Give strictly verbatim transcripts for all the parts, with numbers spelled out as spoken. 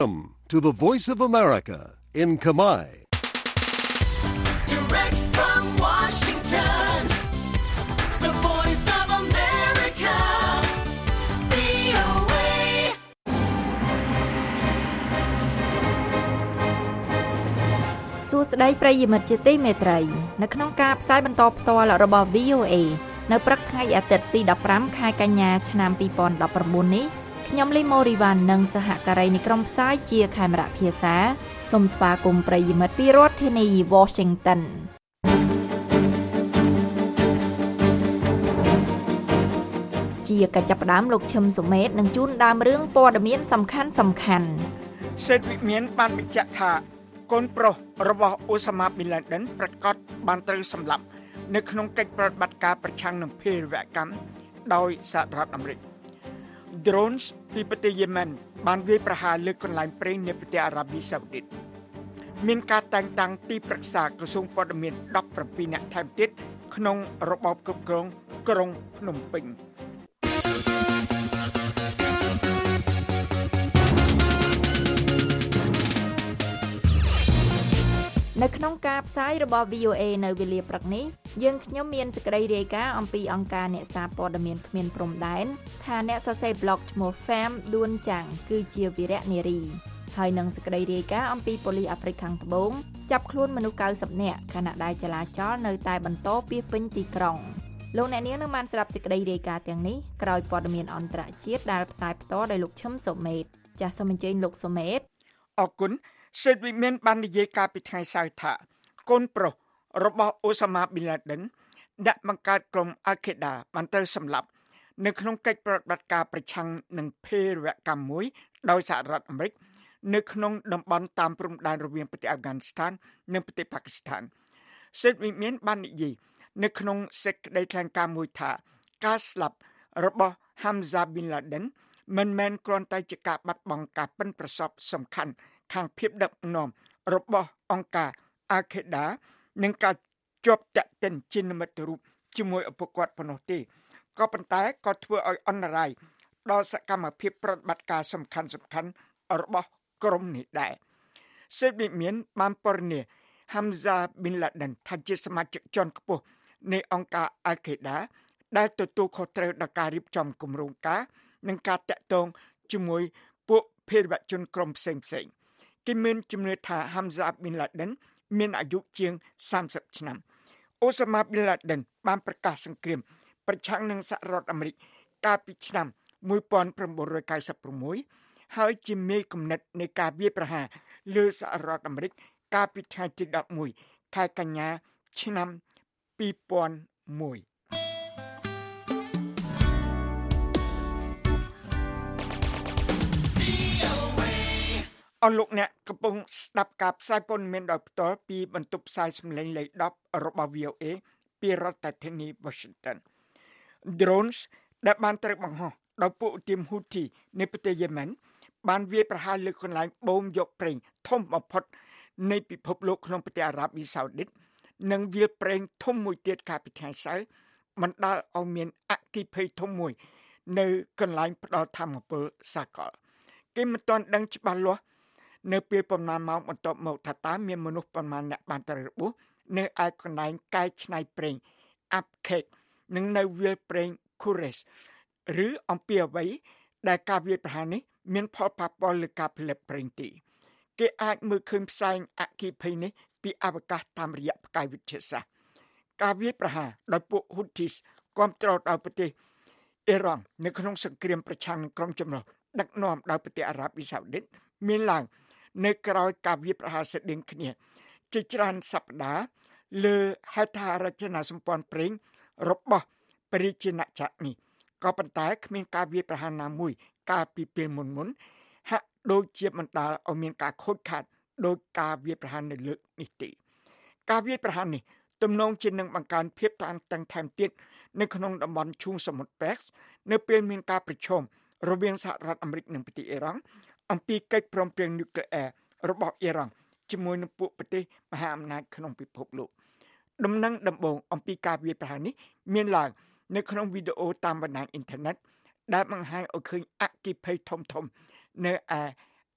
Welcome to the Voice of America in Khmer. Direct from Washington, the Voice of America, វី អូ เอសួស្តីប្រិយមិត្តជាទីមេត្រីនៅក្នុងការផ្សាយបន្តផ្ទាល់របស់ វី អូ เอ នៅព្រឹកថ្ងៃអាទិត្យទីដប់ប្រាំខែកញ្ញាឆ្នាំពីរពាន់ដប់ប្រាំបួននេះខ្ញុំលីម៉ូរីវ៉ាន់និងសហការីនៃក្រុមផ្សាយជាខេមរៈភាសាសូមស្វាគមន៍ប្រិយមិត្តពីរដ្ឋធានី Washington ជាកិច្ចចាប់ផ្ដើមលោកឈឹមសុមេតនឹងជូនដើមរឿងព័ត៌មានសំខាន់សំខាន់សេដ្ឋវិមានបានបញ្ជាក់ថាកូនប្រុសរបស់អូសាម៉ាប៊ីនឡាដិនប្រកាសបានត្រូវសម្លាប់នៅក្នុងកិច្ចប្រតិបត្តិការប្រឆាំងនឹងភេរវកម្មដោយសហរដ្ឋអាមេរិក Drones ពីប្រទេសយេម៉ែនបានវាយប្រហារលើកន្លែងប្រេងនៅប្រទេសអារ៉ាប៊ីសាអូឌីតមានការតែងតាំងទីប្រឹក្សាក្រសួងព័ត៌មានដប់ប្រាំពីរនាក់ថែមទៀតក្នុងរបបគ្រប់គ្រងក្រុងភ្នំពេញនៅក្នុងការផ្សាយរបស់ វី អូ เอ នៅវេលាព្រឹកនេះយើងខ្ញុំមានសេចក្តីរាយការណ៍អំពីអង្គការអ្នកសារព័ត៌មានគ្មានព្រំដែនថាអ្នកសរសេរ blog ឈ្មោះ Pham Duan Chang គឺជាវីរនារីហើយនឹងសេចក្តីរាយការណ៍អំពីប៉ូលីសអាហ្វ្រិកខាងត្បូងចាប់ខ្លួនមនុស្ស ៩០ នាក់ខណៈដែលចលាចលនៅតែបន្តពាសពេញទីក្រុងលោកអ្នកនាងនឹងបានស្ដាប់សេចក្តីរាយការណ៍ទាំងនេះក្រោយព័ត៌មានអន្តរជាតិដែលផ្សាយផ្ទាល់ដោយលោកឈឹមសុមេតចាសសូមអញ្ជើញលោកសុមេតអរគុណសេដ្ឋវិមានបាននិយាយកាលពីថ្ងៃសៅរ៍ថាកូនប្រុសរបស់អូសាម៉ាប៊ីនឡាដិនដាក់បង្កើតក្រុមអាខេដាបានត្រូវសម្លាប់នៅក្នុងកិច្ចប្រតិបត្តិការប្រឆាំងនឹងភេរវកម្មមួយដោយសហរដ្ឋអាមេរិកនៅក្នុងតំបន់តាមព្រំដែនរវាងប្រទេសអាហ្វហ្គានីស្ថាននិងប្រទេសប៉ាគីស្ថានសេដ្ឋវិមានបាននិយាយនៅក្នុងសេចក្តីថ្លែងការណ៍មួយថាការស្លាប់របស់ Hamza bin Laden មិនមែនគ្រាន់តែជាការបាត់បង់ការប៉ិនប្រសប់សំខាន់ខាងភាពដឹកនាំរបស់អង្គការអាខេដានិងការជាប់តាក់ទិនជានិមិត្តរូបជាមួយឪពុកគាត់ប៉ុណ្ណោះទេក៏ប៉ុន្តែក៏ធ្វើឲ្យអន្តរាយដល់សកម្មភាពប្រតិបត្តិការសំខាន់សំខាន់របស់ក្រុមនេះដែរសេដ្ឋវិមានបានពណ៌នា Hamza bin Laden ថាជាសមាជិកជាន់ខ្ពស់នៃអង្គការអាខេដាដែលទទួលខុសត្រូវដល់ការរៀបចំគម្រោងការនិងការតាក់ទងជាមួយពួកភេរវជនក្រុមផ្សេងផ្សេងគេមានជំនឿថា Hamza bin Laden មានអាយុជាងសាមសិបឆ្នាំអូសាម៉ា bin Laden បានប្រកាសសង្គ្រាមប្រឆាំងនឹងសហរដ្ឋអាមេរិកកាលពីឆ្នាំmột nghìn chín trăm chín mươi sáuហើយជាមេគំនិតនៃការវាយប្រហារលើសហរដ្ឋអាមេរិកកាលពីថ្ងៃទីដប់មួយខែកញ្ញាឆ្នាំពីរពាន់មួយអរលោកអ្នកកំពុងស្ដាប់ការផ្សាយព័ត៌មានដោយផ្ទាល់ពីបន្ទប់ផ្សាយសម្លេងលេខដប់របស់ វី អូ เอ ពីរដ្ឋធានី Washington Drones ដែលបានត្រូវបង្ហោះដោយពួកឧទាមហ៊ូធីនៃប្រទេសយេម៉ែនបានវាយប្រហារលើកន្លែងបូមយកប្រេងធំបំផុតនៃពិភពលោកក្នុងប្រទេសអារ៉ាប៊ីសាអូឌីតនិងវាលប្រេងធំមួយទៀតកាលពីថ្ងៃសៅរ៍បណ្ដាលឲ្យមានអគ្គិភ័យធំមួយនៅកន្លែងផ្ដល់ថាមពលសាកលគេមិនទាន់ដឹងច្បាស់លាស់នៅពេលប្រមាណម៉ោងបន្ទាប់មកថាតើមានមនុស្សប្រមាណអ្នកបានត្រូវរបួសនៅឯកន្លែងកែច្នៃប្រេង Abqaiq និងនៅវាលប្រេង Kures ឬអំពីអ្វីដែលការវាយប្រហារនេះមានផលប៉ះពាល់លើការផលិតប្រេងទីគេអាចមើលឃើញផ្សែងអគ្គិភ័យនេះពីអវកាសតាមរយៈផ្កាយវិទ្យាសាស្ត្រការវាយប្រហារដោយពួក Houthis គាំទ្រដោយប្រទេសអ៊ីរ៉ង់នៅក្នុងសង្គ្រាមប្រឆាំងនឹងក្រុមចម្រុះដឹកនាំដោយប្រទេសអារ៉ាប៊ីសាអូឌីតមានឡើងនៅក្រៅការវាយប្រហារស្តៀងគ្នាជាច្រើនសប្តាហ៍លើហេដ្ឋារចនាសម្ព័ន្ធប្រេងរបស់ព្រះរាជាណាចក្រនេះក៏ប៉ុន្តែគ្មានការវាយប្រហារណាមួយកាលពីពេលមុនមុនហាក់ដូចជាបណ្ដាលឲ្យមានការខូចខាតដោយការវាយប្រហារនៅលើកនេះទេការវាយប្រហារនេះទំនងជានឹងបង្កើនភាពតានតឹងថែមទៀតនៅក្នុងតំបន់ឈូងសមុទ្រប៉ែកនៅពេលមានការប្រជុំរវាងសហរដ្ឋអាមេរិកនិងប្រទេសអ៊ីរ៉ង់អំពីកិច្ចព្រមព្រៀងនុយក្លេអ៊ែររបស់អ៊ីរ៉ង់ជាមួយនឹងពួកប្រទេសមហាអំណាចក្នុងពិភពលោកដំណឹងដំបូងអំពីការវាយប្រហារនេះមានឡើងនៅក្នុងវីដេអូតាមបណ្ដាញអ៊ីនធឺណិតដែលបង្ហាញឲ្យឃើញអគ្គិភ័យធំធំនៅឯ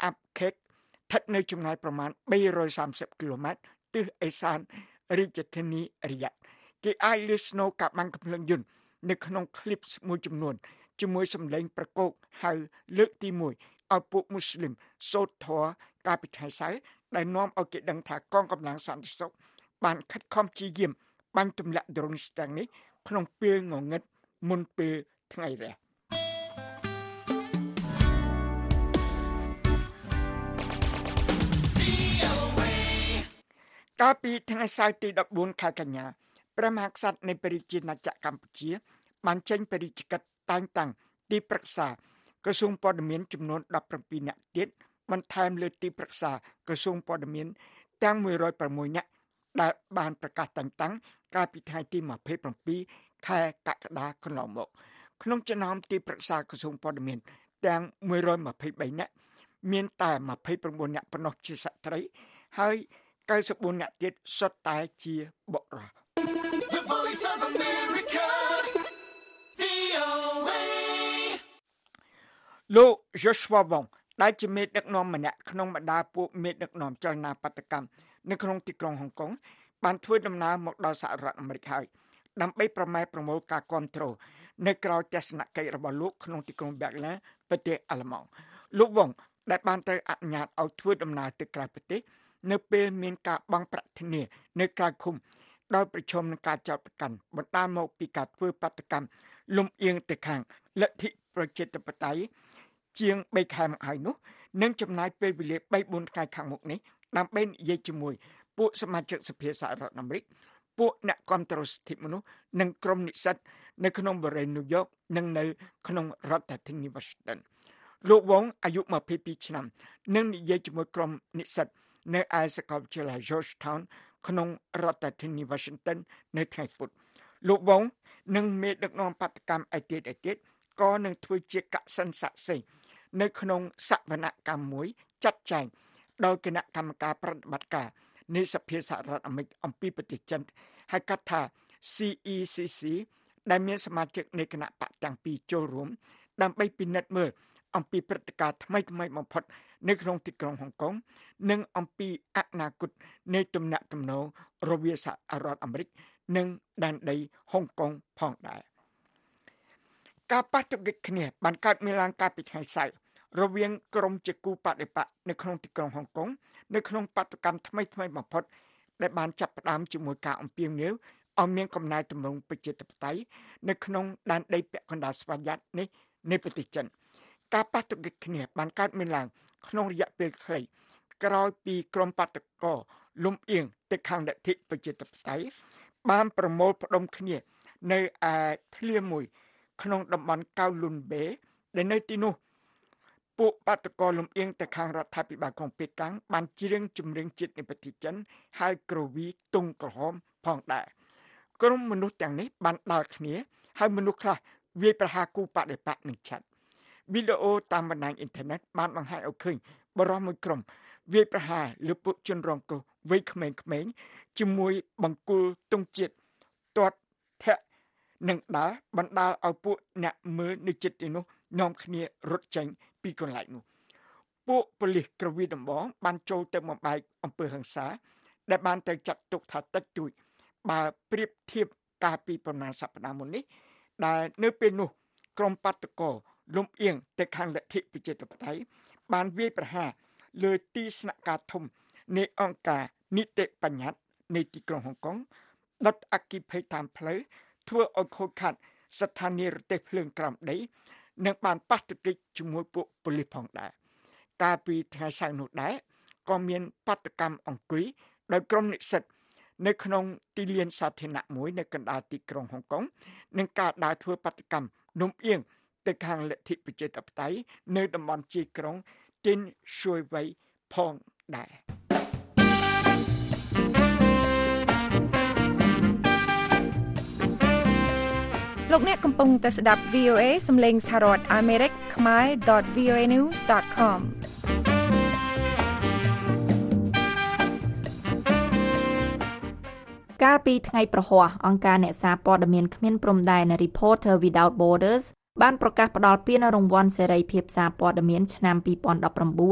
អាប់ខេកស្ថិតនៅចម្ងាយប្រមាណបីរយសាមសិបគីឡូម៉ែត្រទិសឦសានរាជធានីរីយ៉ាត់គេអាចលឺស្នូកាបាំងកំភ្លើងយន្តនៅក្នុងឃ្លីបមួយចំនួនជាមួយសម្លេងប្រកោកហៅលើកទីមួយឲ្យពួកមូស្លីមសូត្រធម៌កាលពីថ្ងៃសៅរ៍ដែលនាំឲ្យគេដឹងថាកងកម្លាំងសន្តិសុខបានខិតខំព្យាយាមបាញ់ទម្លាក់ដ្រូនទាំងនេះក្នុងពេលងងឹតមុនពេលថ្ងៃរះកាលពីថ្ងៃសៅរ៍ទីដប់បួនខែកញ្ញាព្រះមហាក្សត្រនៃព្រះរាជាណាចក្រកម្ពុជាបានចេញបរិយាកិច្ចតែងតាំងទីប្រឹក្សាក្រសួងព័ត៌មានចំនួនដប់ប្រាំពីរនាក់ទៀតបន្ថែមលើទីប្រឹក្សាក្រសួងព័ត៌មានទាំងមួយរយប្រាំមួយនាក់ដែលបានប្រកាសតែងតាំងកាលពីថ្ងៃទីម្ភៃប្រាំពីរខែកក្កដាកន្លងមកក្នុងចំណោមទីប្រឹក្សាក្រសួងព័ត៌មានទាំងមួយរយម្ភៃបីនាក់មានតែម្ភៃប្រាំបួននាក់ប៉ុណ្ណោះជាស្ត្រីហើយកៅសិបបួននាក់ទៀតសុទ្ធតែជាបុរស The Voice of America វី អូ เอលោក Joshua Wong ដែលជាមេដឹកនាំម្នាក់ក្នុងបម្ដាពួកមេដឹកនាំចលនាបដកម្មនៅក្នុងទីក្រុងហុងកុងបានធ្វើដំណើរមកដល់សហរដ្ឋអាមេរិកហើយដើម្បីប្រម៉ែប្រមូលការគាំទ្រនៅក្រៅទស្សនកិច្ចរបស់លោកក្នុងទីក្រុងបែរលីនប្រទេសអាល្លឺម៉ង់លោក Wong ដែលបានត្រូវអនុញ្ញាតឲ្យធ្វើដំណើរទៅក្រៅប្រទេសនៅពេលមានការបង់ប្រាក់ធានានៅក្រៅឃុំដោយប្រឈមនឹងការចោទប្រកាន់បណ្ដាលមកពីការធ្វើបាតកម្មលំអៀងទៅខាងលទ្ធិប្រជាធិបតេយ្យជាងបីខែមកហើយនោះនឹងចំណាយពេលវេលាបីបួនថ្ងៃខាងមុខនេះដើម្បីនិយាយជាមួយពួកសមាជិកសភាសហរដ្ឋអាមេរិកពួកអ្នកគាំទ្រសិទ្ធិមនុស្សនិងក្រុមនិស្សិតនៅក្នុងបរិយាញូវយ៉កនិងនៅក្នុងរដ្ឋធានី Washington លោក Wong អាយុម្ភៃពីរឆ្នាំនឹងនិយាយជាមួយក្រុមនិស្សិតនៅឯសាកលវិទ្យាល័យ Georgetown ក្នុងរដ្ឋធានី Washington នៅថ្ងៃពុធលោក Wong និងមេដឹកនាំបដកម្មឯទៀតឯទៀតក៏នឹងធ្វើជាកសិនស័ក្តិសិទ្ធិនៅក្នុងសវនកម្មមួយចាត់ចែងដោយគណៈកម្មការប្រតិបត្តិការនៃសភាសហរដ្ឋអាមេរិកអំពីប្រទេសចិនហៅកាត់ថា C E C C ដែលមានសមាជិកនៃគណៈបកទាំងពីរចូលរួមដើម្បីពិនិត្យមើលអំពីព្រឹត្តិការណ៍ថ្មីថ្មីបំផុតនៅក្នុងទីក្រុងហុងកុងនិងអំពីអនាគតនៃទំនាក់ទំនងរវាងសហរដ្ឋអាមេរិកនិងដែនដីហុងកុងផងដែរការប៉ះទង្គិចគ្នាបានកើតមានឡើងកាលពីថ្ងៃសៅរ៍រវាងក្រុមជាគូបដិបកនៅក្នុងទីក្រុងហុងកុងនៅក្នុងបាតុកម្មថ្មីថ្មីបំផុតដែលបានចាប់ផ្ដើមជាមួយការអំពាវនាវឲ្យមានកំណែទម្រង់ប្រជាធិបតេយ្យនៅក្នុងដែនដីពាក់កណ្ដាលស្វយ័តនេះនៃប្រទេសចិនការប៉ះទង្គិចគ្នាបានកើតមានឡើងក្នុងរយៈពេលខ្លីក្រោយពីក្រុមបាតកោលំអៀងទៅខាងលទ្ធិប្រជាធិបតេយ្យបានប្រមូលផ្ដុំគ្នានៅឯធ្លាមួយក្នុងតំបន់កៅលុនបេដែលនៅទីនោះពួកបាតកោលំអៀងទៅខាងរដ្ឋាភិបាលក្រុងប៉េកាំងបានច្រៀងចម្រៀងជាតិនៃប្រទេសចិនហើយក្រវីទង់ក្រហមផងដែរក្រុមមនុស្សទាំងនេះបានដាល់គ្នាហើយមនុស្សខ្លះវាយប្រហារគូបដិបកនឹងឆាត់វីដេអូតាមបណ្ដាញអ៊ីនធឺណិតបានបង្ហាញឲ្យឃើញបរិសុទ្ធមួយក្រុមវាយប្រហារលើពួកជនរងគ្រោះវ័យក្មេងៗជាមួយបង្គោលទង់ជាតិទាត់ធាក់និងដាល់បណ្ដាលឲ្យពួកអ្នកមើលនៅជិតទីនោះនាំគ្នារត់ចេញពីកន្លែងនោះពួកប៉ូលីសក្រវីដំបងបានចូលទៅបំបែកអំពើហិង្សាដែលបានទៅចាត់ទុកថាតិចតួចបើប្រៀបធៀបកាលពីប្រមាណសប្តាហ៍មុននេះដែលនៅពេលនោះក្រុមបាតកោលំអៀងទៅខាងលទ្ធិប្រជាធិបតេយ្យបានវាយប្រហារលើទីស្នាក់ការធំនៃអង្គការនីតិបញ្ញត្តិនៃទីក្រុងហុងកុងដុតអគ្គិភ័យតាមផ្លូវធ្វើឲ្យខូចខាតស្ថានីយរទេះភ្លើងក្រោមដីនិងបានប៉ះទង្គិចជាមួយពួកប៉ូលីសផងដែរកាលពីថ្ងៃសៅរ៍នោះដែរក៏មានបាតកម្មអង្គុយដោយក្រុមនិស្សិតនៅក្នុងទីលានសាធារណៈមួយនៅកណ្ដាលទីក្រុងហុងកុងនិងការដើរធ្វើបាតកម្មនំអៀងទៅខាងលទ្ធិប្រជាធិបតេយ្យនៅតំបន់ជាយក្រុងទីនស៊ុយវៃផងដែរលោកអ្នកកំពុងតែស្ដាប់ វី អូ เอ សំឡេងសហរដ្ឋអាមេរិកខ្មែរ .វី អូ เอ news .com កាលពីថ្ងៃប្រហ័សអង្គការអ្នកសារព័ត៌មានគ្មានព្រំដែន Reporter Without Borders បានប្រកាសផ្តល់ពានរង្វាន់សេរីភាពសារព័ត៌មានឆ្នាំពីរពាន់ដប់ប្រាំបួន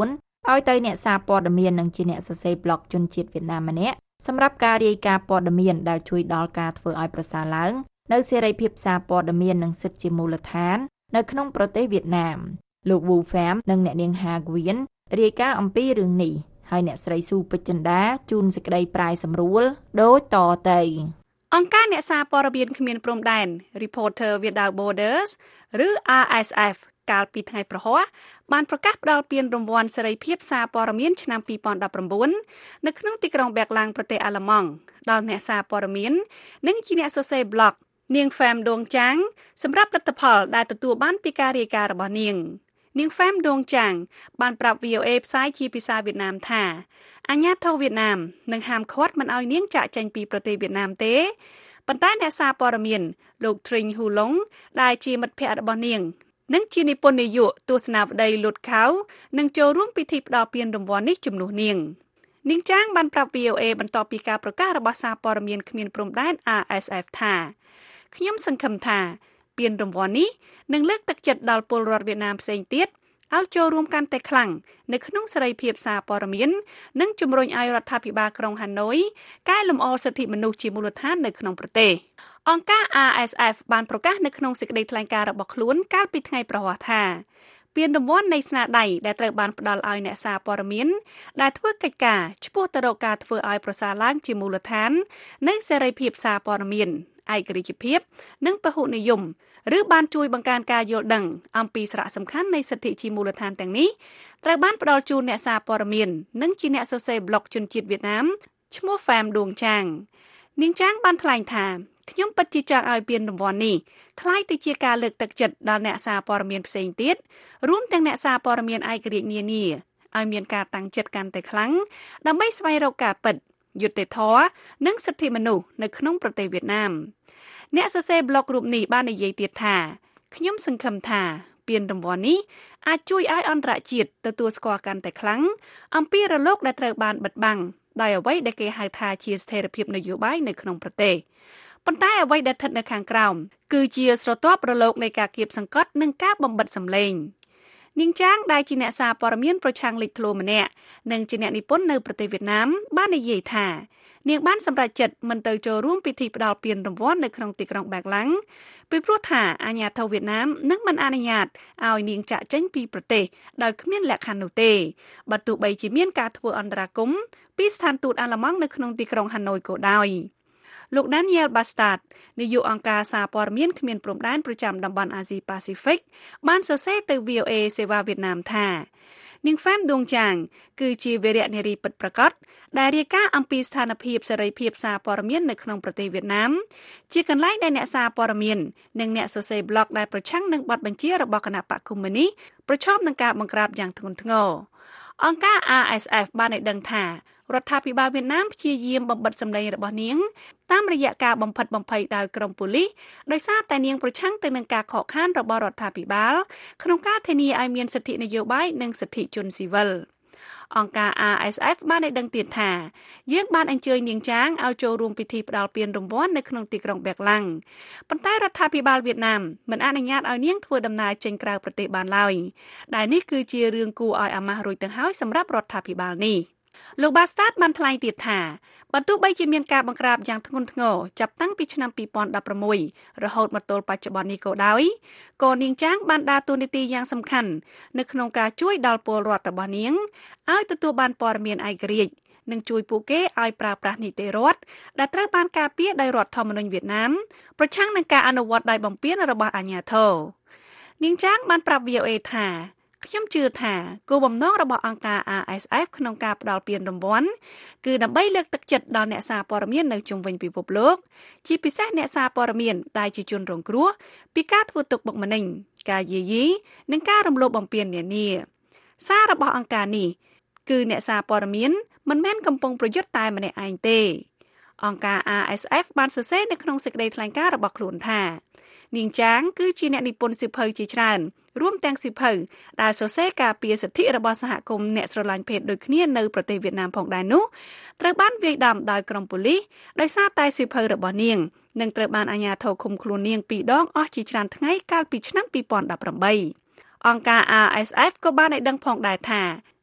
ឲ្យទៅអ្នកសារព័ត៌មាននិងជាអ្នកសរសេរប្លុកជនជាតិវៀតណាមម្នាក់សម្រាប់ការរាយការណ៍ព័ត៌មានដែលជួយដល់ការធ្វើឲ្យប្រសើរឡើងនៅសេរីភាពសារព័ត៌មាននិងសិទ្ធិជាមូលដ្ឋាននៅក្នុងប្រទេសវៀតណាមលោក Wu Pham និងអ្នកនាង Ha Nguyen រាយការណ៍អំពីរឿងនេះហើយអ្នកស្រីស៊ូពេជ្រចិន្តាជូនសេចក្តីប្រាយសម្រួលដូចតទៅអង្គការអ្នកសារព័ត៌មានគ្មានព្រំដែន Reporter Without Borders ឬ R S F កាលពីថ្ងៃប្រហ័សបានប្រកាសផ្តល់ពានរង្វាន់សេរីភាពសារព័ត៌មានឆ្នាំពីរពាន់ដប់ប្រាំបួននៅក្នុងទីក្រុងបែកឡាំងប្រទេសអាល្លឺម៉ង់ដល់អ្នកសារព័ត៌មាននិងជាអ្នកសរសេរប្លុកនាង Pham Dong Chang សម្រាប់លទ្ធផលដែលទទួលបានពីការរាយការណ៍របស់នាងនាង Pham Dong Chang បានប្រាប់ V O A ផ្សាយជាភាសាវៀតណាមថាអាញាធិបតេយ្យវៀតណាមនឹងហាមឃាត់មិនឲ្យនាងចាកចេញពីប្រទេសវៀតណាមទេប៉ុន្តែអ្នកសារព័ត៌មានលោក Trinh Hu Long ដែលជាមិត្តភក្តិរបស់នាងនិងជានិពន្ធនាយកទស្សនាវដ្តីលុតខៅនឹងចូលរួមពិធីផ្តល់ពានរង្វាន់នេះជំនួសនាងនាងចាងបានប្រាប់ V O A បន្ទាប់ពីការប្រកាសរបស់សារព័ត៌មានគ្មានព្រំដែន R S F ថាខ្ញុំសង្ឃឹមថាពានរង្វាន់នេះនឹងលើកទឹកចិត្តដល់ពលរដ្ឋវៀតណាមផ្សេងទៀតឲ្យចូលរួមកាន់តែខ្លាំងនៅក្នុងសេរីភាពសារព័ត៌មាននិងជំរុញឲ្យរដ្ឋាភិបាលក្រុងហាណូយកែលម្អសិទ្ធិមនុស្សជាមូលដ្ឋាននៅក្នុងប្រទេសអង្គការ R S F បានប្រកាសនៅក្នុងសេចក្តីថ្លែងការណ៍របស់ខ្លួនកាលពីថ្ងៃប្រហ័សថាពានរង្វាន់នៃស្នាដៃដែលត្រូវបានផ្ដល់ឲ្យអ្នកសារព័ត៌មានដែលធ្វើកិច្ចការឆ្ពោះទៅរកការធ្វើឲ្យប្រសើរឡើងជាមូលដ្ឋាននៃសេរីភាពសារព័ត៌មានឯករាជ្យភាពនិងពហុនិយមឬបានជួយបង្កើនការយល់ដឹងអំពីសារៈសំខាន់នៃសិទ្ធិជាមូលដ្ឋានទាំងនេះត្រូវបានផ្ដល់ជូនអ្នកសារព័ត៌មាននិងជាអ្នកសរសេរប្លុកជនជាតិវៀតណាមឈ្មោះ Pham Dong Chang នាងចាងបានថ្លែងថាខ្ញុំពិតជាចង់ឲ្យពានរង្វាន់នេះคล้ายទៅជាការលើកទឹកចិត្តដល់អ្នកសារព័ត៌មានផ្សេងទៀតរួមទាំងអ្នកសារព័ត៌មានឯករាជ្យនានាឲ្យមានការតាំងចិត្តកាន់តែខ្លាំងដើម្បីស្វែងរកការពិតយុត្តិធម៌និងសិទ្ធិមនុស្សនៅក្នុងប្រទេសវៀតណាមអ្នកសរសេរប្លុករូបនេះបាននិយាយទៀតថាខ្ញុំសង្ឃឹមថាពានរង្វាន់នេះអាចជួយឲ្យអន្តរជាតិទទួលស្គាល់កាន់តែខ្លាំងអំពីរលកដែលត្រូវបានបិទបាំងដោយអ្វីដែលគេហៅថាជាស្ថិរភាពនយោបាយនៅក្នុងប្រទេសប៉ុន្តែអ្វីដែលស្ថិតនៅខាងក្រោមគឺជាស្រទាប់រលកនៃការគៀបសង្កត់និងការបំបិទសម្លេងនាងចាងដែលជាអ្នកសារព័ត៌មានប្រឆាំងលេចធ្លោម្នាក់និងជាអ្នកនិពន្ធនៅប្រទេសវៀតណាមបាននិយាយថានាងបានសម្រេចចិត្តមិនទៅចូលរួមពិធីផ្ដល់ពានរង្វាន់នៅក្នុងទីក្រុងបែកឡាំងពីព្រោះថាអាញាធិបតេយ្យវៀតណាមនឹងមិនអនុញ្ញាតឲ្យនាងចាក់ចេញពីប្រទេសដោយគ្មានលក្ខខណ្ឌនោះទេបើទោះបីជាមានការធ្វើអន្តរាគមន៍ពីស្ថានទូតអាល្លឺម៉ង់នៅក្នុងទីក្រុងហាណូយក៏ដោយលោក Daniel Bastard នាយកអង្គការសារព័ត៌មានគ្មានព្រំដែនប្រចាំតំបន់អាស៊ីប៉ាស៊ីហ្វិកបានសរសេរទៅ V O A សេវាវៀតណាមថានាង Pham Dong Chang គឺជាវីរនារីពិតប្រាកដដែលរាយការណ៍អំពីស្ថានភាពសេរីភាពសារព័ត៌មាននៅក្នុងប្រទេសវៀតណាមជាកន្លែងដែលអ្នកសារព័ត៌មាននិងអ្នកសរសេរប្លុកដែលប្រឆាំងនឹងបទបញ្ជារបស់គណៈបកកុម្មុយនីសប្រឈមនឹងការបង្ក្រាបយ៉ាងធ្ងន់ធ្ងរអង្គការ R S F បានឲ្យដឹងថារដ្ឋាភិបាលវៀតណាមព្យាយាមបំបិទសម្លេងរបស់នាងតាមរយៈការបំផិតបំភ័យដោយក្រុមប៉ូលីសដោយសារតែនាងប្រឆាំងទៅនឹងការខកខានរបស់រដ្ឋាភិបាលក្នុងការធានាឲ្យមានសិទ្ធិនយោបាយនិងសិទ្ធិជនស៊ីវិលអង្គការ R S F បានឲ្យដឹងទៀតថាយើងបានអញ្ជើញនាងចាងឲ្យចូលរួមពិធីផ្ដល់ពានរង្វាន់នៅក្នុងទីក្រុងបែកឡាំងប៉ុន្តែរដ្ឋាភិបាលវៀតណាមមិនអនុញ្ញាតឲ្យនាងធ្វើដំណើរចេញក្រៅប្រទេសបានឡើយដែលនេះគឺជារឿងគួរឲ្យអាម៉ាស់រួចទៅហើយសម្រាប់រដ្ឋាភិបាលនេះលោក Bastard បានថ្លែងទៀតថាបើទោះបីជាមានការបង្ក្រាបយ៉ាងធ្ងន់ធ្ងរចាប់តាំងពីឆ្នាំពីរពាន់ដប់ប្រាំមួយរហូតមកទល់បច្ចុប្បន្ននេះក៏ដោយក៏នាងចាងបានដើរតួនាទីយ៉ាងសំខាន់នៅក្នុងការជួយដល់ពលរដ្ឋរបស់នាងឲ្យទទួលបានព័ត៌មានឯករាជ្យនិងជួយពួកគេឲ្យប្រើប្រាស់នីតិរដ្ឋដែលត្រូវបានការពារដោយរដ្ឋធម្មនុញ្ញវៀតណាមប្រឆាំងនឹងការអនុវត្តដោយបំពានរបស់អាជ្ញាធរនាងចាងបានប្រាប់ V O A ថាខ្ញុំជឿថាគោលបំណងរបស់អង្គការ R S F ក្នុងការផ្ដល់ពានរង្វាន់គឺដើម្បីលើកទឹកចិត្តដល់អ្នកសារព័ត៌មាននៅជុំវិញពិភពលោកជាពិសេសអ្នកសារព័ត៌មានដែលជាជនរងគ្រោះពីការធ្វើទុកបុកម្នេញការយាយីនិងការរំលោភបំពាននានាសាររបស់អង្គការនេះគឺអ្នកសារព័ត៌មានមិនមែនកំពុងប្រយុទ្ធតែម្នាក់ឯងទេអង្គការ R S F បានសរសេរនៅក្នុងសេចក្តីថ្លែងការណ៍របស់ខ្លួនថានាងចាងគឺជាអ្នកនិពន្ធសៀវភៅជាច្រើនរួមទាំងសៀវភៅដែលសរសេរការពារសិទ្ធិរបស់សហគមន៍អ្នកស្រឡាញ់ភេទដូចគ្នានៅប្រទេសវៀតណាមផងដែរនោះត្រូវបានវាយដំដោយក្រុមប៉ូលីសដោយសារតែសៀវភៅរបស់នាងនឹងត្រូវបានអាជ្ញាធរឃុំខ្លួននាងពីរដងអស់ជាច្រើនថ្ងៃកាលពីឆ្នាំពីរពាន់ដប់ប្រាំបីអង្គការ R S F ក៏បានឲ្យដឹងផងដែរថា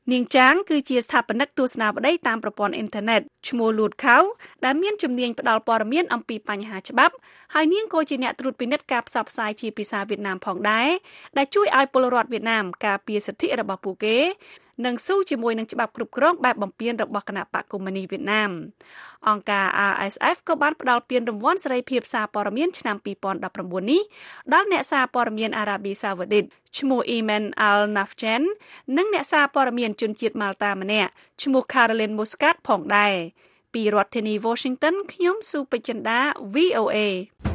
នាងចាងគឺជាស្ថាបនិកទស្សនាបតីតាមប្រព័ន្ធអ៊ីនធឺណិតឈ្មោះលូតខៅដែលមានជំនាញផ្ដល់ព័ត៌មានអំពីបញ្ហាច្បាប់ហើយនាងក៏ជាអ្នកត្រួតពិនិត្យការផ្សព្វផ្សាយជាភាសាវៀតណាមផងដែរដែលជួយឲ្យពលរដ្ឋវៀតណាមការពារសិទ្ធិរបស់ពួកគេនិងស៊ូជាមួយនឹងច្បាប់គ្រប់គ្រងបែបបំពានរបស់គណៈបកកុម្មុយនីសវៀតណាមអង្គការ អារ អេស អេฟ ក៏បានផ្ដល់ពានរង្វាន់សេរីភាពសារព័ត៌មានឆ្នាំពីរពាន់ដប់ប្រាំបួននេះដល់អ្នកសារព័ត៌មានអារ៉ាប៊ីសាអូឌីតឈ្មោះ Iman Al-Nafjan និងអ្នកសារព័ត៌មានជនជាតិម៉ាល់តាម្នាក់ឈ្មោះ Caroline Muscat ផងដែរពីរដ្ឋធានី Washington ខ្ញុំស៊ូពេជ្រចិន្តា វី អូ เอ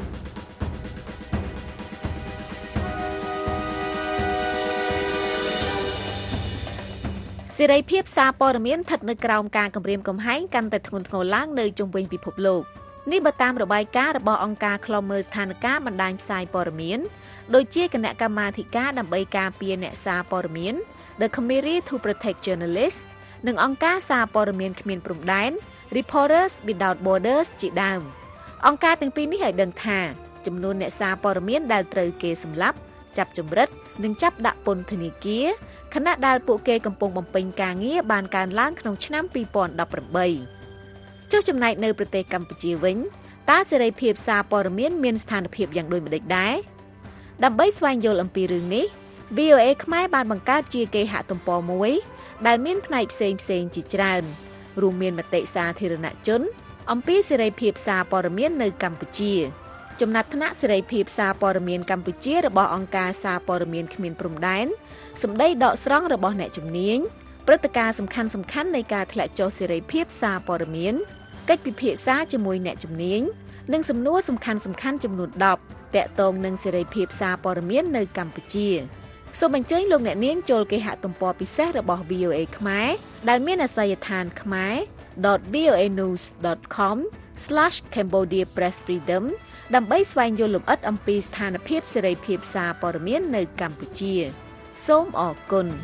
សេរីភាពសារព័ត៌មានស្ថិតនៅក្រោមការគំរាមកំហែងកាន់តែធ្ងន់ធ្ងរឡើងនៅជុំវិញពិភពលោកនេះបើតាមរបាយការណ៍របស់អង្គការឃ្លាំមើលស្ថានភាពបណ្ដាញផ្សាយព័ត៌មានដូចជាគណៈកម្មាធិការដើម្បីការពារអ្នកសារព័ត៌មាន The Committee to Protect Journalists និងអង្គការសារព័ត៌មានគ្មានព្រំដែន Reporters Without Borders ជាដើមអង្គការទាំងពីរនេះឲ្យដឹងថាចំនួនអ្នកសារព័ត៌មានដែលត្រូវគេសម្លាប់ចាប់ចម្រិតនិងចាប់ដាក់ពន្ធនាគារខណៈដែលពួកគេកំពុងបំពេញការងារបានកើនឡើងក្នុងឆ្នាំពីរពាន់ដប់ប្រាំបីចុះចំណែកនៅប្រទេសកម្ពុជាវិញតើសេរីភាពសារព័ត៌មានមានស្ថានភាពយ៉ាងដូចម្តេចដែរដើម្បីស្វែងយល់អំពីរឿងនេះ វី អូ เอ ខ្មែរបានបង្កើតជាគេហទំព័រមួយដែលមានផ្នែកផ្សេងផ្សេងជាច្រើនរួមមានមតិសាធារណជនអំពីសេរីភាពសារព័ត៌មាននៅកម្ពុជាចំណាត់ថ្នាក់សេរីភាពសារព័ត៌មានកម្ពុជារបស់អង្គការសារព័ត៌មានគ្មានព្រំដែនសម្ដីដកស្រង់របស់អ្នកជំនាញព្រឹត្តិការណ៍សំខាន់សំខាន់នៃការធ្លាក់ចុះសេរីភាពសារព័ត៌មានកិច្ចពិភាក្សាជាមួយអ្នកជំនាញនិងសំណួរសំខាន់សំខាន់ចំនួនដប់ទាក់ទងនឹងសេរីភាពសារព័ត៌មាននៅកម្ពុជាសូមអញ្ជើញលោកអ្នកនាងចូលគេហទំព័រពិសេសរបស់ វី អូ เอ ខ្មែរដែលមានអាសយដ្ឋាន khmer dot voanews dot com slash cambodia press freedom ដើម្បីស្វែងយល់លម្អិតអំពីស្ថានភាពសេរីភាពសារព័ត៌មាននៅកម្ពុជាសូមអរគុណ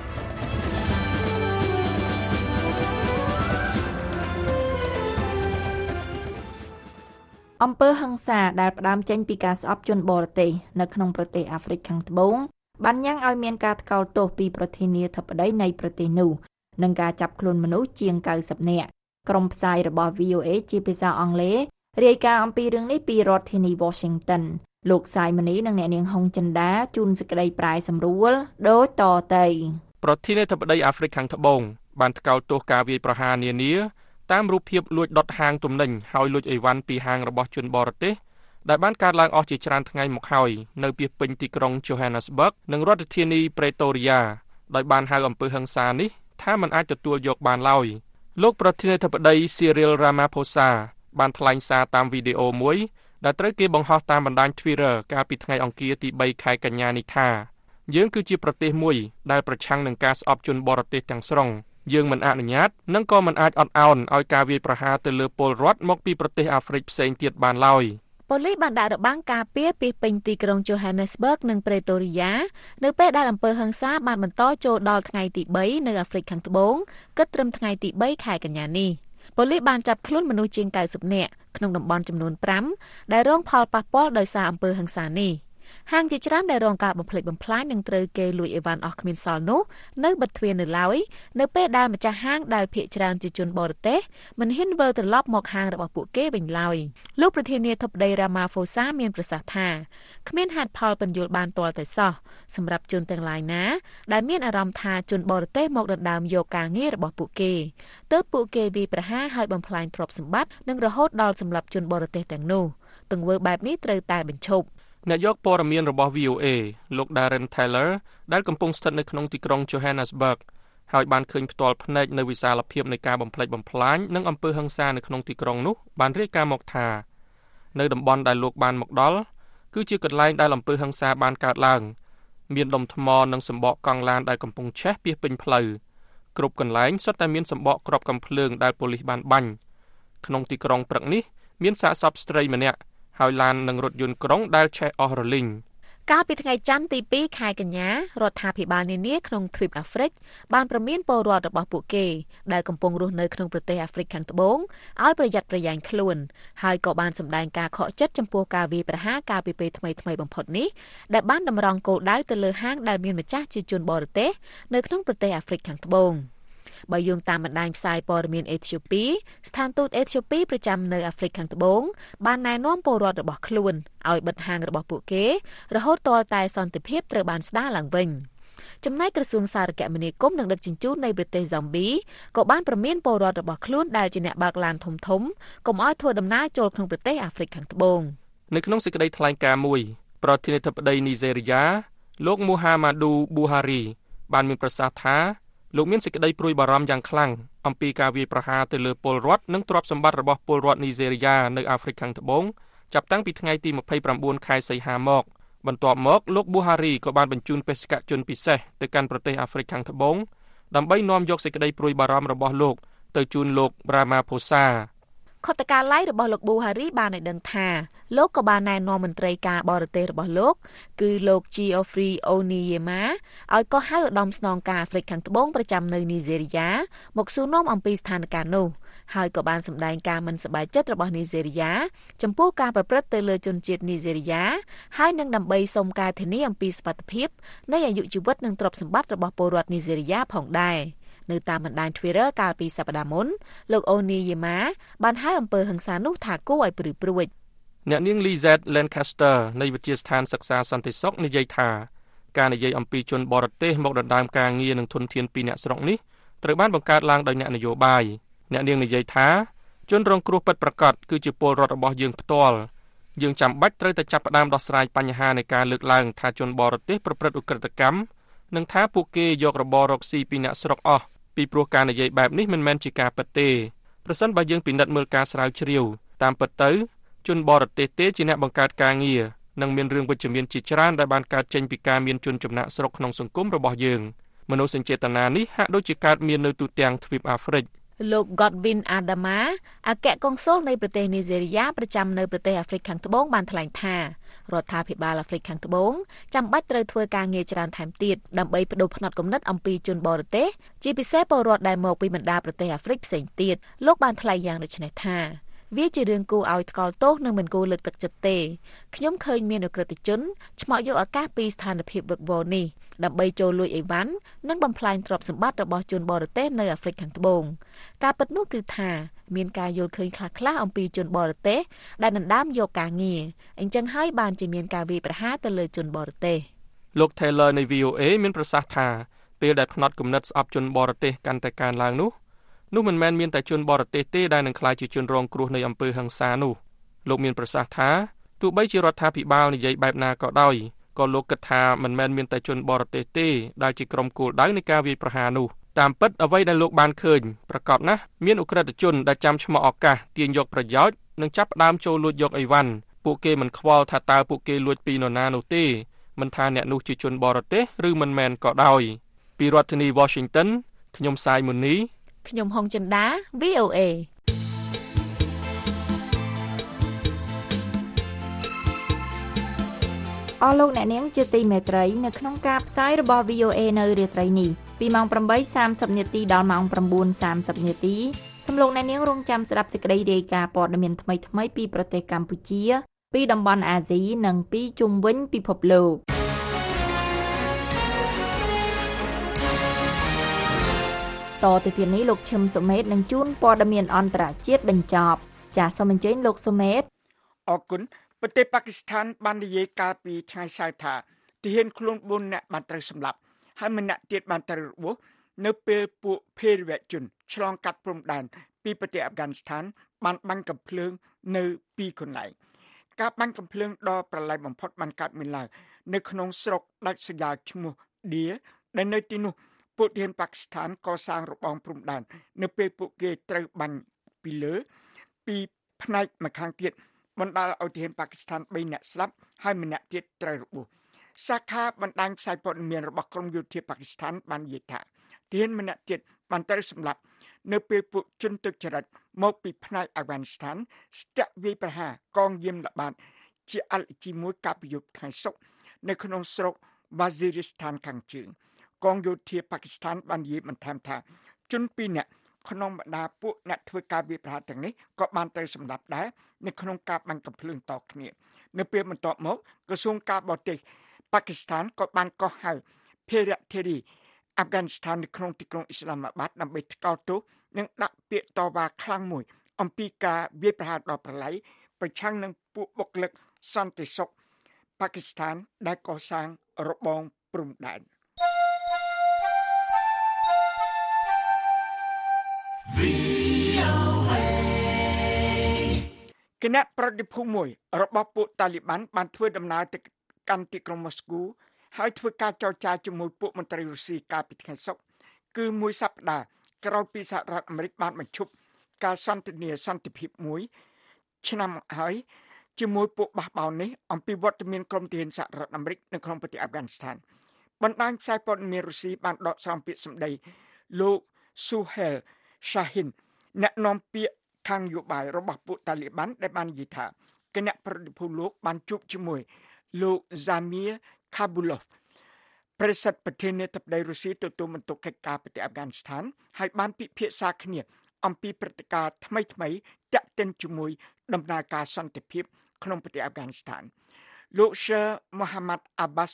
អំពើហិង្សាដែលផ្ដើមចេញពីការស្អប់ជនបរទេសនៅក្នុងប្រទេសអាហ្វ្រិកខាងត្បូងបានញ៉ាំងឲ្យមានការថ្កោលទោសពីប្រធានាធិបតីនៃប្រទេសនោះនិងការចាប់ខ្លួនមនុស្សជាង九十នាក់ក្រុមផ្សាយរបស់ វី អូ เอ ជាភាសាអង់គ្លេសរាយការណ៍អំពីរឿងនេះពីរដ្ឋធានី Washington លោកសាយមនីនិងអ្នកនាងហុងចិន្តាជួនសេចក្តីប្រាយសម្រួលដូចតទៅប្រធានាធិបតីអាហ្វ្រិកខាងត្បូងបានថ្កោលទោសការវាយប្រហារនានាតាមរូបភាពលួចដុតហាងទំនិញហើយលួចអីវ៉ាន់ពីហាងរបស់ជនបរទេសដែលបានកើតឡើងអស់ជាច្រើនថ្ងៃមកហើយនៅពាសពេញទីក្រុង Johannesburg និងរដ្ឋធានី Pretoria ដោយបានហៅអំពើហិង្សានេះថាมันអាចទទួលយកបានឡើយលោកប្រធានាធិបតី Cyril Ramaphosa បានថ្លែងសារតាមវីដេអូមួយដែលត្រូវគេបង្ហោះតាមបណ្ដាញ Twitter កាលពីថ្ងៃអង្គារទីបីខែកញ្ញានេះថាយើងគឺជាប្រទេសមួយដែលប្រឆាំងនឹងការស្អប់ជនបរទេសទាំងស្រុងយើងមិនអនុញ្ញាតនិងក៏មិនអាចអត់ឱនឲ្យការវាយប្រហារទៅលើពលរដ្ឋមកពីប្រទេសអាហ្វ្រិកផ្សេងទៀតបានឡើយប៉ូលីសបានដាក់របាំងការពារពីពេញទីក្រុង Johannesburg និង Pretoria នៅពេលដែលអំពើហិង្សាបានបន្តចូលដល់ថ្ងៃទីបីនៅអាហ្វ្រិកខាងត្បូងគិតត្រឹមថ្ងៃទីបីខែកញ្ញានេះប៉ូលីសបានចាប់ខ្លួនមនុស្សជាង九十នាក់ក្នុងតំបន់ចំនួនប្រាំដែលរងផលប៉ះពាល់ដោយសារអំពើហិង្សានេះហាងជាច្រើនដែលរងការបំផ្លិចបំផ្លាញនិងត្រូវគេលួចអីវ៉ាន់អស់គ្មានសល់នោះនៅបិទទ្វារនៅឡើយនៅពេលដែលម្ចាស់ហាងដែលភាគច្រើនជាជនបរទេសមិនហ៊ានវិលត្រឡប់មកហាងរបស់ពួកគេវិញឡើយលោកប្រធានាធិបតី Ramaphosa មានប្រសាសន៍ថាគ្មានហេតុផលពន្យល់បានទាល់តែសោះសម្រាប់ជនទាំងឡាយណាដែលមានអារម្មណ៍ថាជនបរទេសមកដណ្ដើមយកការងាររបស់ពួកគេទើបពួកគេវាយប្រហារហើយបំផ្លាញទ្រព្យសម្បត្តិនិងរហូតដល់សម្លាប់ជនបរទេសទាំងនោះទង្វើបែបនេះត្រូវតែបញ្ឈប់អ្នកយកព័ត៌មានរបស់ វី អូ เอ លោក Darren Taylor ដែលកំពុងស្ថិតនៅក្នុងទីក្រុង Johannesburg ហើយបានឃើញផ្ទាល់ភ្នែកនៅវិសាលភាពនៃការបំផ្លិចបំផ្លាញនិងអំពើហិង្សានៅក្នុងទីក្រុងនោះបានរាយការណ៍មកថានៅតំបន់ដែលលោកបានមកដល់គឺជាកន្លែងដែលអំពើហិង្សាបានកើតឡើងមានដុំថ្មនិងសម្បកកង់ឡានដែលកំពុងឆេះពាសពេញផ្លូវគ្រប់កន្លែងសុទ្ធតែមានសម្បកគ្រាប់កាំភ្លើងដែលប៉ូលីសបានបាញ់ក្នុងទីក្រុងព្រឹកនេះមានសាកសពស្ត្រីម្នាក់ហើយឡាននិងរថយន្តក្រុងដែលឆេះអស់រលីងកាលពីថ្ងៃច័ន្ទទីពីរខែកញ្ញារដ្ឋាភិបាលនានាក្នុងទ្វីបអាហ្វ្រិកបានប្រមានពលរដ្ឋរបស់ពួកគេដែលកំពុងរស់នៅក្នុងប្រទេសអាហ្វ្រិកខាងត្បូងឲ្យប្រយ័ត្នប្រយែងខ្លួនហើយក៏បានសម្ដែងការខកចិត្តចំពោះការវាយប្រហារកាលពីពេលថ្មីៗបំផុតនេះដែលបានតម្រង់គោលដៅទៅលើហាងដែលមានម្ចាស់ជាជនបរទេសនៅក្នុងប្រទេសអាហ្វ្រិកខាងត្បូងបើយោងតាមបណ្ដាញផ្សាយព័ត៌មានអេធីអូពីស្ថានទូតអេធីអូពីប្រចាំនៅអាហ្វ្រិកខាងត្បូងបានណែនាំពលរដ្ឋរបស់ខ្លួនឲ្យបិទហាងរបស់ពួកគេរហូតទាល់តែសន្តិភាពត្រូវបានស្ដារឡើងវិញចំណែកក្រសួងសារគមនាគមន៍និងដឹកជញ្ជូននៃប្រទេសហ្សំប៊ីក៏បានប្រមានពលរដ្ឋរបស់ខ្លួនដែលជាអ្នកបើកឡានធំធំកុំឲ្យធ្វើដំណើរចូលក្នុងប្រទេសអាហ្វ្រិកខាងត្បូងនៅក្នុងសេចក្តីថ្លែងការណ៍មួយប្រធានាធិបតីនីហ្សេរីយ៉ាលោកមូហាម៉ាឌូប៊ូហារីបានមានប្រសាសន៍ថាលោកមានសេចក្តីព្រួយបារម្ភយ៉ាងខ្លាំងអំពីការវាយប្រហារទៅលើពលរដ្ឋនិងទ្រព្យសម្បត្តិរបស់ពលរដ្ឋនីហ្សេរីយ៉ានៅអាហ្វ្រិកខាងត្បូងចាប់តាំងពីថ្ងៃទីម្ភៃប្រាំបួនខែសីហាមកបន្ទាប់មកលោកប៊ូហារីក៏បានបញ្ជូនបេសកជនពិសេសទៅកាន់ប្រទេសអាហ្វ្រិកខាងត្បូងដើម្បីនាំយកសេចក្តីព្រួយបារម្ភរបស់លោកទៅជូនលោក Ramaphosa ខុទ្ទកាល័យរបស់លោកប៊ូហារីបានឲ្យដឹងថាលោកក៏បានណែនាំមន្ត្រីការបរទេសរបស់លោកគឺលោក Geoffrey Oniyema ឲ្យកោះហៅឧត្តមស្នងការអាហ្វ្រិកខាងត្បូងប្រចាំនៅនីហ្សេរីយ៉ាមកសួរនាំអំពីស្ថានភាពនោះហើយក៏បានសម្ដែងការមិនសប្បាយចិត្តរបស់នីហ្សេរីយ៉ាចំពោះការប្រព្រឹត្តទៅលើជនជាតិនីហ្សេរីយ៉ាហើយនឹងដើម្បីសុំការធានាអំពីសុវត្ថិភាពនៃអាយុជីវិតនិងទ្រព្យសម្បត្តិរបស់ពលរដ្ឋនីហ្សេរីយ៉ាផងដែរនៅតាមបណ្ដាញ Twitter កាលពីសប្តាហ៍មុនលោក Oniyema បានហៅអំពើហិង្សានោះថាគួរឲ្យព្រឺព្រួចអ្នកនាង Lizette Lancaster នៃវិទ្យាស្ថានសិក្សាសន្តិសុខនិយាយថាការនិយាយអំពីជនបរទេសមកដណ្ដើមការងារនិងធនធានពីអ្នកស្រុកនេះត្រូវបានបង្កើតឡើងដោយអ្នកនយោបាយអ្នកនាងនិយាយថាជនរងគ្រោះពិតប្រាកដគឺជាពលរដ្ឋរបស់យើងផ្ទាល់យើងចាំបាច់ត្រូវតែចាប់ផ្ដើមដោះស្រាយបញ្ហានៃការលើកឡើងថាជនបរទេសប្រព្រឹត្តឧក្រិដ្ឋកម្មនិងថាពួកគេយករបររកស៊ីពីអ្នកស្រុកអស់ពីព្រោះការនិយាយបែបនេះមិនមែនជាការពិតទេប្រសិនបើយើងពិនិត្យមើលការស្រាវជ្រាវតាមពិតទៅជនបរទេសទេជាអ្នកបង្កើតការងារនិងមានរឿងវិជ្ជមានជាច្រើនដែលបានកើតចេញពីការមានជនចំណាក់ស្រុកក្នុងសង្គមរបស់យើងមនោសញ្ចេតនានេះហាក់ដូចជាកើតមាននៅទូទាំងទ្វីបអាហ្វ្រិកលោក Godwin Adama អគ្គកុងស៊ុលនៃប្រទេសនីហ្សេរីយ៉ាប្រចាំនៅប្រទេសអាហ្វ្រិកខាងត្បូងបានថ្លែងថារដ្ឋាភិបាលអាហ្វ្រិកខាងត្បូងចាំបាច់ត្រូវធ្វើការងារច្រើនថែមទៀតដើម្បីបដូរផ្នត់គំនិតអំពីជនបរទេសជាពិសេសពលរដ្ឋដែលមកពីបណ្ដាប្រទេសអាហ្វ្រិកផ្សេងទៀតលោកបានថ្លែងយ៉ាងដូចនេះថាវាជារឿងគួរឲ្យថ្កោលទោសនិងមិនគួរលើកទឹកចិត្តទេខ្ញុំឃើញមានអក្រិតជនឆ្មក់យកឱកាសពីស្ថានភាពវឹកវរនេះដើម្បីចូលលួចអីវ៉ាន់និងបំផ្លាញទ្រព្យសម្បត្តិរបស់ជនបរទេសនៅអាហ្វ្រិកខាងត្បូងការពិតនោះគឺថាមានការយល់ឃើញខ្លះៗអំពីជនបរទេសដែលដណ្ដើមយកការងារអញ្ចឹងហើយបានជាមានការវាយប្រហារទៅលើជនបរទេសលោក Taylor នៃ វី អូ เอ មានប្រសាសន៍ថាពេលដែលផ្នត់គំនិតស្អប់ជនបរទេសកាន់តែកើនឡើងនោះនោះមិនមែនមានតែជនបរទេសទេដែលនឹងក្លាយជាជនរងគ្រោះនៃអំពើហិង្សានោះលោកមានប្រសាសន៍ថាទោះបីជារដ្ឋាភិបាលនិយាយបែបណាក៏ដោយក៏លោកគិតថាមិនមែនមានតែជនបរទេសទេដែលជាក្រុមគោលដៅនៃការវាយប្រហារនោះតាមពិតអ្វីដែលលោកបានឃើញប្រកបណាស់មានឧក្រិដ្ឋជនដែលចាំឆ្មក់ឱកាសទាញយកប្រយោជន៍និងចាប់ផ្ដើមចូលលួចយកអីវ៉ាន់ពួកគេមិនខ្វល់ថាតើពួកគេលួចពីនរណានោះទេមិនថាអ្នកនោះជាជនបរទេសឬមិនមែនក៏ដោយពីរដ្ឋធានី Washington ខ្ញុំសាយមុនីខ្ញុំហុងចិន្តា វី អូ เอអស់លោកអ្នកនាងជាទីមេត្រីនៅក្នុងការផ្សាយរបស់ វី អូ เอ នៅរាត្រីនេះពីម៉ោង ប្រាំបីសាមសិប នាទីដល់ម៉ោង ប្រាំបួនសាមសិប នាទីសូមលោកអ្នកនាងរងចាំស្ដាប់សេចក្តីរាយការណ៍ព័ត៌មានថ្មីៗពីប្រទេសកម្ពុជាពីតំបន់អាស៊ីនិងពីជុំវិញពិភពលោកតទៅទៀតនេះលោកឈឹមសុមេតនឹងជួនព័ត៌មានអន្តរជាតិបញ្ចប់ចាសសូមអញ្ជើញលោកសុមេតអរគុណប្រទេសប៉ាគីស្ថានបាននិយាយកាលពីថ្ងៃសៅរ៍ថាទាហានខ្លួនបួននាក់បានត្រូវសម្លាប់ហើយម្នាក់ទៀតបានត្រូវរបួសនៅពេលពួកភេរវជនឆ្លងកាត់ព្រំដែនពីប្រទេសអាហ្វហ្គានីស្ថានបានបាញ់កាំភ្លើងនៅពីរកន្លែងការបាញ់កាំភ្លើងដ៏ប្រឡាយបំផុតបានកើតមានឡើងនៅក្នុងស្រុកដាច់ស្រយាលឈ្មោះឌៀដែលនៅទីនោះពួកទាហានប៉ាគីស្ថានកសាងរបងព្រំដែននៅពេលពួកគេត្រូវបាញ់ពីលើពីផ្នែកម្ខាងទៀតបណ្ដាលឲ្យទាហានប៉ាគីស្ថានបីនាក់ស្លាប់ហើយម្នាក់ទៀតត្រូវរបួសសាខាបណ្ដាញផ្សាយព័ត៌មានរបស់ក្រមយោធាប៉ាគីស្ថានបាននិយាយថាទាហានម្នាក់ទៀតបានត្រូវសម្លាប់នៅពេលពួកជនទុច្ចរិតមកពីផ្នែកអាហ្វហ្គានីស្ថានស្ទាក់វាយប្រហារកងយាមល្បាតជាអលជីមួយកាលពីយប់ថ្ងៃសុក្រនៅក្នុងស្រុក Waziristan ខាងជើងកងយោធាប៉ាគីស្ថានបាននិយាយបន្ថែមថាជនពីរនាក់ក្នុងបដាពួកអ្នកធ្វើការវាយប្រហារទាំងនេះក៏បានទៅសម្លាប់ដែរនៅក្នុងការបាញ់កាំភ្លើងតគ្នានៅពេលបន្ទាប់មកក្រសួងការបរទេសប៉ាគីស្ថានក៏បានកោះហៅភារៈធារីអាហ្វហ្គានីស្ថាននៅក្នុងទីក្រុងអ៊ីស្លាមាបាតដើម្បីថ្កោលទោសនិងដាក់ពាក្យតវ៉ាខ្លាំងមួយអំពីការវាយប្រហារដល់ប្រឡ័យប្រឆាំងនឹងពួកបុគ្គលិកសន្តិសុខប៉ាគីស្ថានដែលកសាងរបងព្រំដែនគណៈប្រតិភូមួយរបស់ពួកតាលីបានបានធ្វើដំណើរទៅកាន់ទីក្រុងម៉ូស្គូហើយធ្វើការចរចាជាមួយពួកមន្ត្រីរុស្ស៊ីកាលពីថ្ងៃសុក្រគឺមួយសប្តាហ៍ក្រោយពីសហរដ្ឋអាមេរិកបានបញ្ឈប់ការសន្ទនាសន្តិភាពមួយឆ្នាំហើយជាមួយពួកបះបោរនេះអំពីវត្តមានក្រុមទាហានសហរដ្ឋអាមេរិកនៅក្នុងប្រទេសអាហ្វហ្គានីស្ថានបណ្ដាញផ្សាយព័ត៌មានរុស្ស៊ីបានដកស្រង់ពាក្យសម្ដីលោក Suhail Shahin អ្នកនាំពាក្យខាងនយោបាយរបស់ពួកតាលីបានដែលបាននិយាយថាគណៈប្រតិភូលោកបានជួបជាមួយលោក Zamir Kabulov ប្រធានប្រធានាធិបតីរុស្ស៊ីទទួលបន្ទុកកិច្ចការប្រទេសអាហ្វហ្គានីស្ថានហើយបានពិភាក្សាគ្នាអំពីព្រឹត្តិការណ៍ថ្មីៗទាក់ទិនជាមួយដំណើរការសន្តិភាពក្នុងប្រទេសអាហ្វហ្គានីស្ថានលោក Sher Mohammad Abbas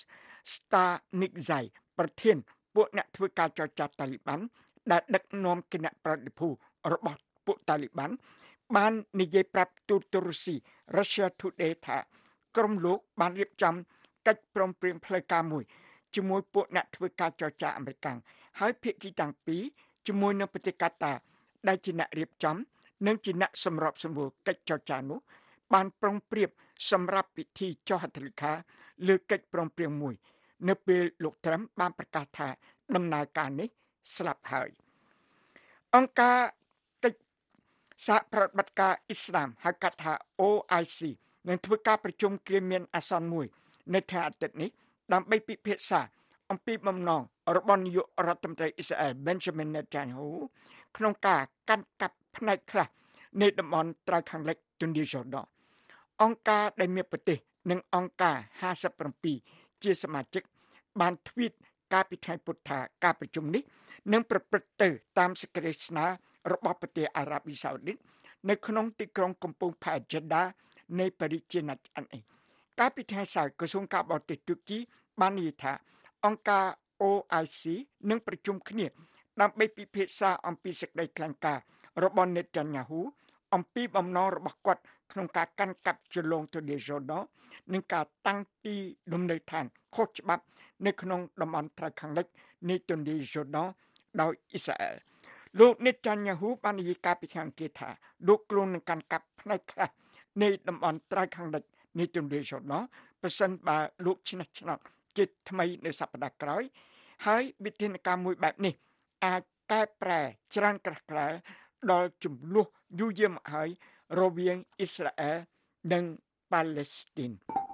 Stanikzai ប្រធានពួកអ្នកធ្វើការចរចាតាលីបានដែលដឹកនាំគណៈប្រតិភូរបស់ពួកតាលីបានបាននិយាយប្រាប់ទូតរុស្ស៊ី Russia Today ថាក្រុមលោកបានរៀបចំកិច្ចព្រមព្រៀងផ្លូវការមួយជាមួយពួកអ្នកធ្វើការចរចាអាមេរិកហើយភាគីទាំងពីរជាមួយនឹងប្រទេសកាតាដែលជាអ្នករៀបចំនិងជាអ្នកសម្របសម្រួលកិច្ចចរចានោះបានប្រុងប្រៀបសម្រាប់ពិធីចុះហត្ថលេខាលើកិច្ចព្រមព្រៀងមួយនៅពេលលោកត្រាំបានប្រកាសថាដំណើរការនេះស្លាប់ហើយអង្គការកិច្ចសហប្រតិបត្តិការអ៊ីស្លាមហៅកាត់ថា អូ អាយ ซี នឹងធ្វើការប្រជុំគ្រាមានអាសន្នមួយនៅថ្ងៃអាទិត្យនេះដើម្បីពិភាក្សាអំពីបំណងរបស់នាយករដ្ឋមន្ត្រីអ៊ីស្រាអែល Benjamin Netanyahu ក្នុងការកាន់កាប់ផ្នែកខ្លះនៃតំបន់ត្រើយខាងលិចទន្លេយ៉ូដនអង្គការដែលមានប្រទេសនិងអង្គការห้าสิบเจ็ดជាសមាជិកបានទ្វីតកាលពីថ្ងៃពុធថាការប្រជុំនេះនឹងប្រព្រឹត្តទៅតាមសេចក្តីស្នើរបស់ប្រទេសអារ៉ាប៊ីសាអូឌីតនៅក្នុងទីក្រុងកំពង់ផែ Jeddah នៃប៉ារីសជាណាត់អាននេះកាលពីថ្ងៃសៅរ៍ក្រសួងការបរទេសទូគីបាននិយាយថាអង្គការ អូ អាយ ซี នឹងប្រជុំគ្នាដើម្បីពិភាក្សាអំពីសេចក្តីថ្លែងការណ៍របស់ Netanyahu អំពីបំណងរបស់គាត់ក្នុងការកាន់កាប់ជលងទន្លេយ៉ូដននិងការតាំងទីលំនៅឋានខុសច្បាប់នៅក្នុងតំបន់ត្រើយខាងលិចនៃទន្លេយ៉ូដនដោយអ៊ីស្រាអែលលោក Netanyahu បាននិយាយកាលពីថ្ងៃអង្គារថាលោកគ្រោងនឹងកាន់កាប់ផ្នែកខ្លះនៃតំបន់ត្រើយខាងលិចនៃទន្លេយ៉ូដនប្រសិនបើលោកឆ្នះឆ្នោតជាថ្មីនៅសប្តាហ៍ក្រោយហើយវិធានការមួយបែបនេះអាចកែប្រែច្រើនក្រាស់ក្រែលដល់ចំនួនយូរយារមកហើយរវាងអ៊ីស្រាអែលនិងប៉ាឡេស្ទីន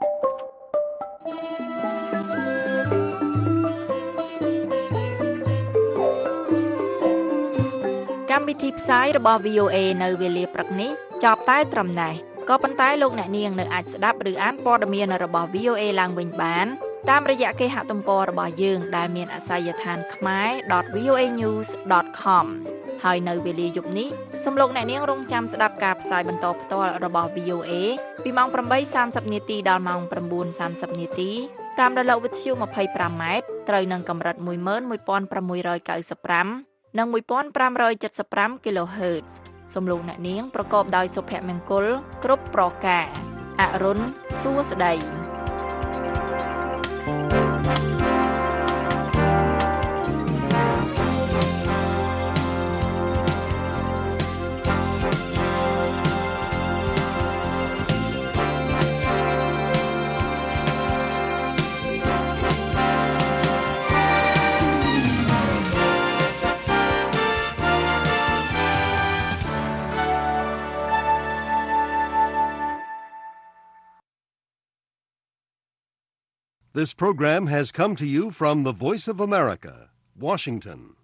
កម្មវិធីផ្សាយរបស់ វី អូ เอ នៅវេលាព្រឹកនេះចប់តែត្រឹមណេះក៏ប៉ុន្តែលោកអ្នកនាងនៅអាចស្ដាប់ឬអានព័ត៌មានរបស់ វី អូ เอ ឡើងវិញបានតាមរយៈគេហទំព័ររបស់យើងដែលមានអាសយដ្ឋាន khmae dot v o a news dot com ហើយនៅវេលាយប់នេះសូមលោកអ្នកនាងរងចាំស្ដាប់ការផ្សាយបន្តផ្ទាល់របស់ វី អូ เอ ពីម៉ោង eight thirty នាទីដល់ម៉ោង nine thirty នាទីតាមរលកវិទ្យុ twenty-five ម៉ែត្រត្រូវនឹងកម្រិតone one six nine fiveនិងone five seven five គីឡូហឺត សូមលោកអ្នកនាងប្រកបដោយសុភមង្គលគ្រប់ប្រការអរុនសួស្តី This program has come to you from the Voice of America, Washington.